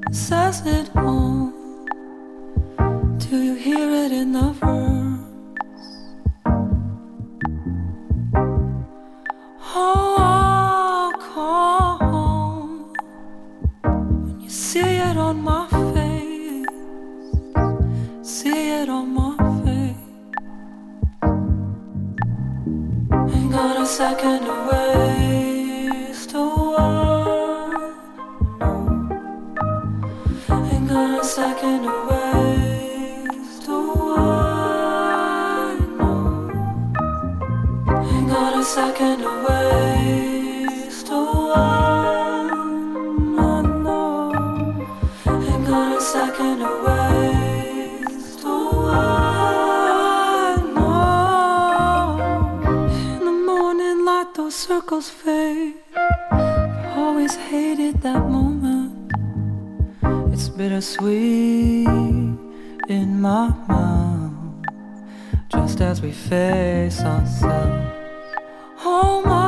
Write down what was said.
says it all. Do you hear it in the verse? Oh, I'll call home when you see it on my face. See it on my face. Ain't got a second to waste. Oh, ain't got a second to waste. Oh, I know. Ain't got a second to waste. Oh, I know. Ain't got a second to waste. Oh, I know. In the morning light, those circles fade. I've always hated that moment. It's bittersweet in my mouth, just as we face ourselves. Oh my.